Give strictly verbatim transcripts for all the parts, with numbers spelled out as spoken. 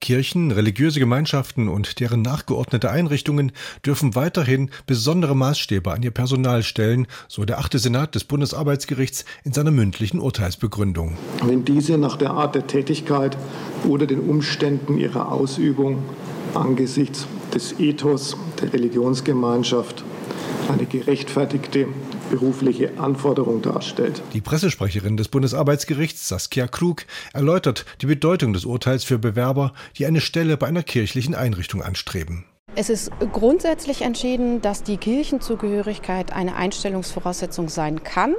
Kirchen, religiöse Gemeinschaften und deren nachgeordnete Einrichtungen dürfen weiterhin besondere Maßstäbe an ihr Personal stellen, so der achte Senat des Bundesarbeitsgerichts in seiner mündlichen Urteilsbegründung. Wenn diese nach der Art der Tätigkeit oder den Umständen ihrer Ausübung angesichts des Ethos der Religionsgemeinschaft eine gerechtfertigte berufliche Anforderung darstellt. Die Pressesprecherin des Bundesarbeitsgerichts, Saskia Klug, erläutert die Bedeutung des Urteils für Bewerber, die eine Stelle bei einer kirchlichen Einrichtung anstreben. Es ist grundsätzlich entschieden, dass die Kirchenzugehörigkeit eine Einstellungsvoraussetzung sein kann,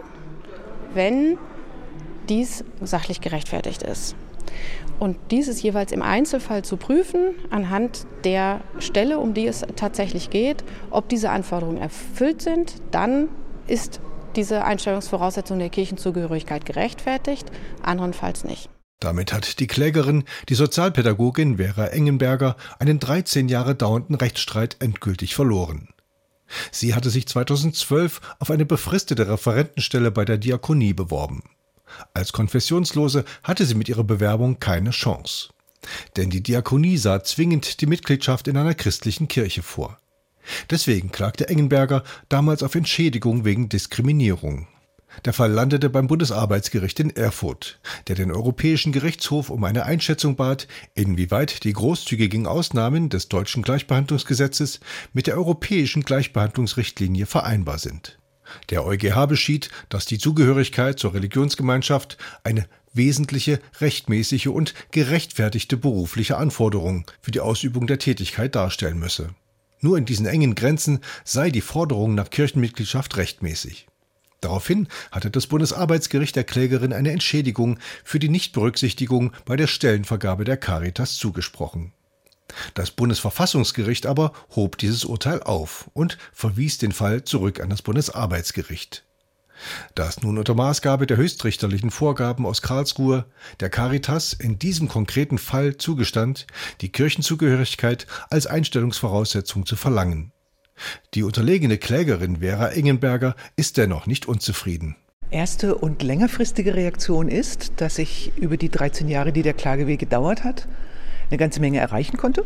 wenn dies sachlich gerechtfertigt ist. Und dies ist jeweils im Einzelfall zu prüfen, anhand der Stelle, um die es tatsächlich geht. Ob diese Anforderungen erfüllt sind, dann ist diese Einstellungsvoraussetzung der Kirchenzugehörigkeit gerechtfertigt, anderenfalls nicht. Damit hat die Klägerin, die Sozialpädagogin Vera Engenberger, einen dreizehn Jahre dauernden Rechtsstreit endgültig verloren. Sie hatte sich zweitausendzwölf auf eine befristete Referentenstelle bei der Diakonie beworben. Als Konfessionslose hatte sie mit ihrer Bewerbung keine Chance. Denn die Diakonie sah zwingend die Mitgliedschaft in einer christlichen Kirche vor. Deswegen klagte Engenberger damals auf Entschädigung wegen Diskriminierung. Der Fall landete beim Bundesarbeitsgericht in Erfurt, der den Europäischen Gerichtshof um eine Einschätzung bat, inwieweit die großzügigen Ausnahmen des deutschen Gleichbehandlungsgesetzes mit der europäischen Gleichbehandlungsrichtlinie vereinbar sind. Der EuGH beschied, dass die Zugehörigkeit zur Religionsgemeinschaft eine wesentliche, rechtmäßige und gerechtfertigte berufliche Anforderung für die Ausübung der Tätigkeit darstellen müsse. Nur in diesen engen Grenzen sei die Forderung nach Kirchenmitgliedschaft rechtmäßig. Daraufhin hatte das Bundesarbeitsgericht der Klägerin eine Entschädigung für die Nichtberücksichtigung bei der Stellenvergabe der Caritas zugesprochen. Das Bundesverfassungsgericht aber hob dieses Urteil auf und verwies den Fall zurück an das Bundesarbeitsgericht. Da es nun unter Maßgabe der höchstrichterlichen Vorgaben aus Karlsruhe der Caritas in diesem konkreten Fall zugestand, die Kirchenzugehörigkeit als Einstellungsvoraussetzung zu verlangen. Die unterlegene Klägerin Vera Engenberger ist dennoch nicht unzufrieden. Erste und längerfristige Reaktion ist, dass ich über die dreizehn Jahre, die der Klageweg gedauert hat, eine ganze Menge erreichen konnte.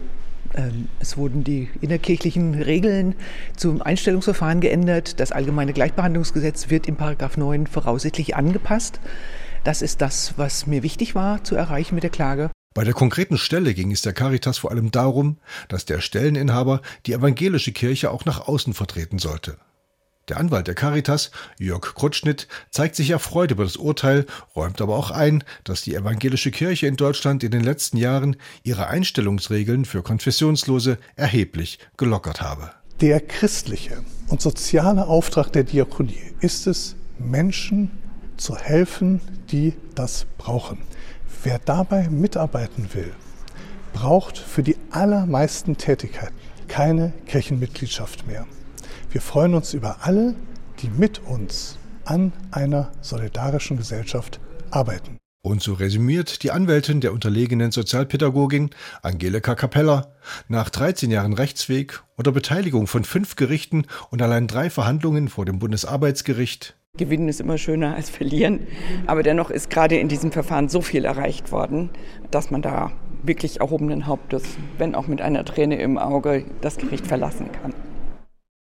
Es wurden die innerkirchlichen Regeln zum Einstellungsverfahren geändert. Das allgemeine Gleichbehandlungsgesetz wird im Paragraph neun voraussichtlich angepasst. Das ist das, was mir wichtig war zu erreichen mit der Klage. Bei der konkreten Stelle ging es der Caritas vor allem darum, dass der Stelleninhaber die evangelische Kirche auch nach außen vertreten sollte. Der Anwalt der Caritas, Jörg Krutschnitt, zeigt sich erfreut über das Urteil, räumt aber auch ein, dass die evangelische Kirche in Deutschland in den letzten Jahren ihre Einstellungsregeln für Konfessionslose erheblich gelockert habe. Der christliche und soziale Auftrag der Diakonie ist es, Menschen zu helfen, die das brauchen. Wer dabei mitarbeiten will, braucht für die allermeisten Tätigkeiten keine Kirchenmitgliedschaft mehr. Wir freuen uns über alle, die mit uns an einer solidarischen Gesellschaft arbeiten. Und so resümiert die Anwältin der unterlegenen Sozialpädagogin Angelika Capella: Nach dreizehn Jahren Rechtsweg unter Beteiligung von fünf Gerichten und allein drei Verhandlungen vor dem Bundesarbeitsgericht. Gewinnen ist immer schöner als verlieren, aber dennoch ist gerade in diesem Verfahren so viel erreicht worden, dass man da wirklich erhobenen Hauptes, wenn auch mit einer Träne im Auge, das Gericht verlassen kann.